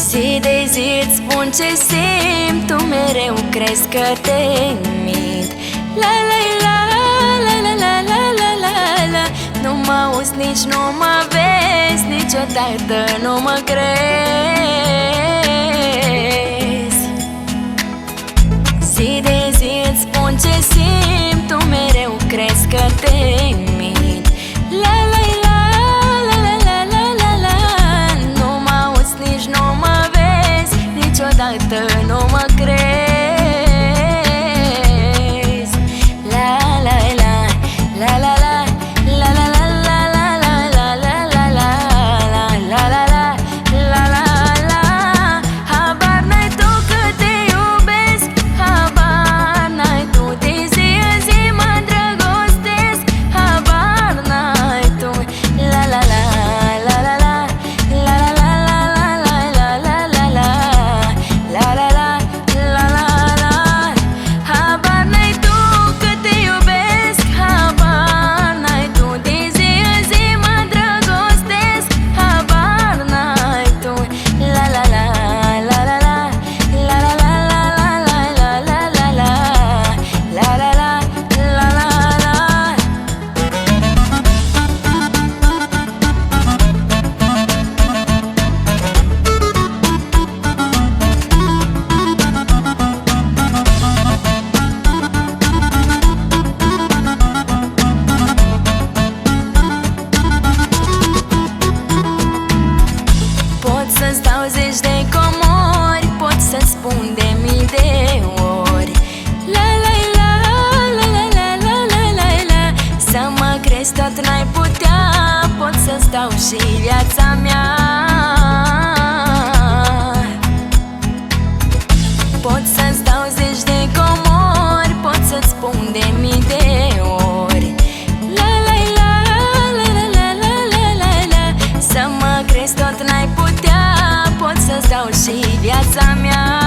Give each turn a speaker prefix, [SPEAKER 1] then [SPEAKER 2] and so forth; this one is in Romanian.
[SPEAKER 1] Zi de zi îți spun ce simt, tu mereu crezi că te mint. La la la la la la la la la la. Nu mă auzi, nici nu mă vezi, niciodată nu mă crezi. Zi de zi îți spun ce simt, tu mereu crezi că te mint. La la la la la la la la la. Nu mă auzi, nici nu mă vezi, niciodată nu mă crezi. La la la la la la la la la la la la la la la la la la la. Habar n-ai tu că te iubesc, habar n-ai tu, de zi în zi mă îndrăgostesc, habar n-ai tu. La la la la la la la la la la la la la la la la la la la la. Habar n-ai tu că te iubesc, habar n-ai tu, de zi în zi mă îndrăgostesc, habar n-ai tu. La la la la la la la la la la la la la la la la la la la la. Pot să-ți dau zeci de comori, pot să-ți spun de mii de ori. La la la la la la la la la la. Să mă crezi tot n-ai putea, pot să-ți dau și viața mea. Pot să-ți dau zeci de comori, pot să-ți spun de mii de ori. La la la la la la la la la la. Să mă crezi tot n-ai putea, pot să-ți dau și viața mea.